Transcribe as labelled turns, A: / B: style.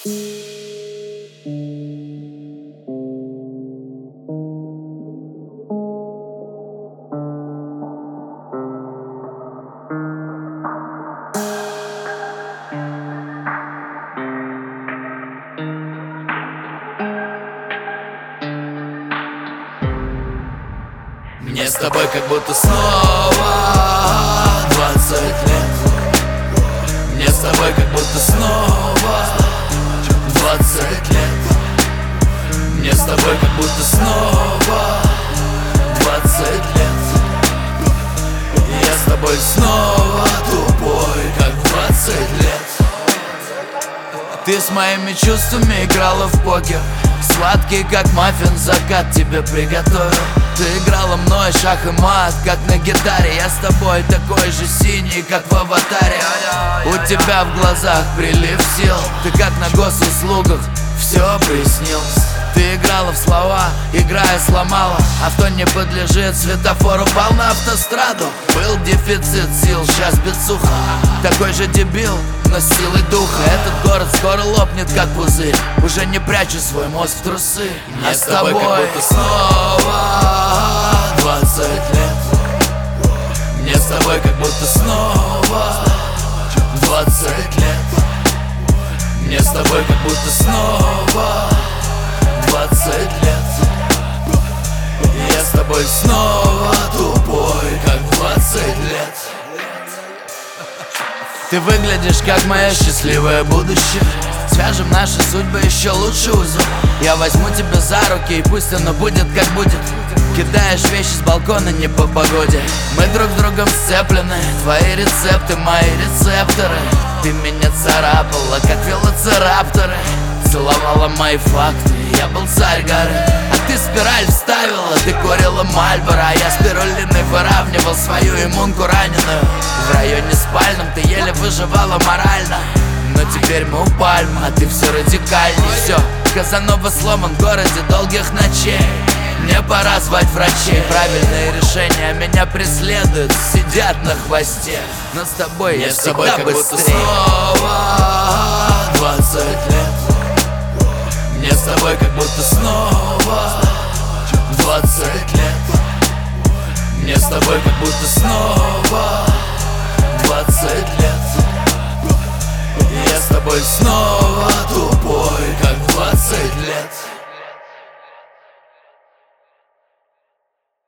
A: Мне с тобой как будто снова 20 лет. Мне с тобой как будто снова 20 лет. Мне с тобой как будто снова 20 лет. Я с тобой снова тупой, как 20 лет. Ты с моими чувствами играла в покер. Сладкий, как маффин, закат тебе приготовил. Ты играла мной шах и мат, как на гитаре. Я с тобой такой же синий, как в аватаре. У тебя в глазах прилив сил. Ты как на госуслугах, все приснилось. Ты играла в слова, играя сломала. Авто не подлежит светофору, упал на автостраду. Был дефицит сил, сейчас бицуха. Такой же дебил, но с силой духа. Этот город скоро лопнет, как пузырь. Уже не прячу свой мозг в трусы.
B: Мне с тобой как будто снова
A: 20 лет. Мне с тобой как будто снова 20 лет. Мне с тобой как будто снова 20 лет. Я с тобой снова тупой, как 20 лет. Ты выглядишь как мое счастливое будущее. Свяжем наши судьбы еще лучше узел. Я возьму тебя за руки, и пусть оно будет как будет. Кидаешь вещи с балкона не по погоде. Мы друг с другом сцеплены. Твои рецепты, мои рецепторы. Ты меня царапала, как велоцирапторы. Целовала мои факты, я был царь горы. А ты спираль вставила, ты курила Мальборо. А я спирулиной выравнивал свою иммунку раненую. В районе спальном ты еле выживала морально. Но теперь мы у пальмы, а ты все радикальней. Все, Казанова сломан в городе долгих ночей. Мне пора звать врачей. Правильные решения меня преследуют, сидят на хвосте. Но с тобой я всегда быстрее. Снова 20 лет. Мне с тобой как будто снова 20 лет. Мне с тобой как будто снова 20 лет. Я с тобой снова тупой, как 20 лет.